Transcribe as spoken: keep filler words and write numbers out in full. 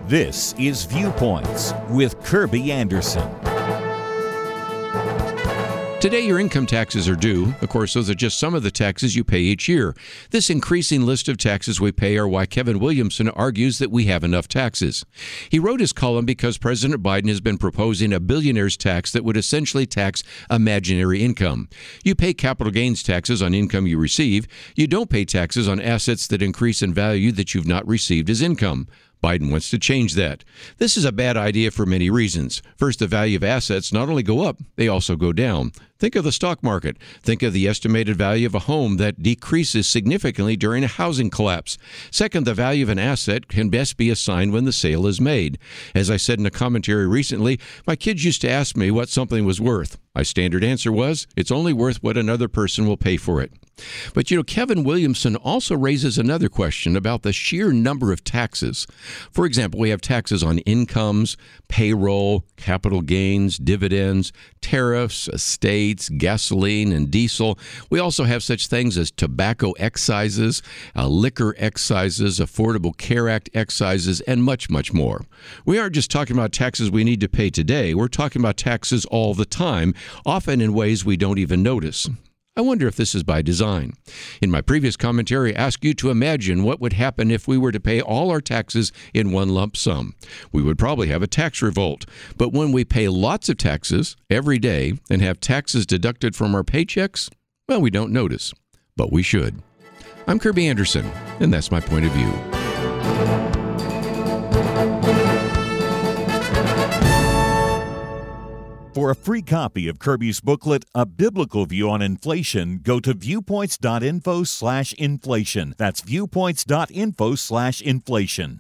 This is Viewpoints with Kirby Anderson. Today, your income taxes are due. Of course, those are just some of the taxes you pay each year. This increasing list of taxes we pay are why Kevin Williamson argues that we have enough taxes. He wrote his column because President Biden has been proposing a billionaire's tax that would essentially tax imaginary income. You pay capital gains taxes on income you receive. You don't pay taxes on assets that increase in value that you've not received as income. Biden wants to change that. This is a bad idea for many reasons. First, the value of assets not only go up, they also go down. Think of the stock market. Think of the estimated value of a home that decreases significantly during a housing collapse. Second, the value of an asset can best be assigned when the sale is made. As I said in a commentary recently, my kids used to ask me what something was worth. My standard answer was, it's only worth what another person will pay for it. But, you know, Kevin Williamson also raises another question about the sheer number of taxes. For example, we have taxes on incomes, payroll, capital gains, dividends, tariffs, estates, gasoline, and diesel. We also have such things as tobacco excises, uh, liquor excises, Affordable Care Act excises, and much, much more. We aren't just talking about taxes we need to pay today. We're talking about taxes all the time, often in ways we don't even notice. I wonder if this is by design. In my previous commentary, I asked you to imagine what would happen if we were to pay all our taxes in one lump sum. We would probably have a tax revolt. But when we pay lots of taxes every day and have taxes deducted from our paychecks, well, we don't notice. But we should. I'm Kirby Anderson, and that's my point of view. For a free copy of Kirby's booklet, A Biblical View on Inflation, go to viewpoints.info slash inflation. That's viewpoints.info slash inflation.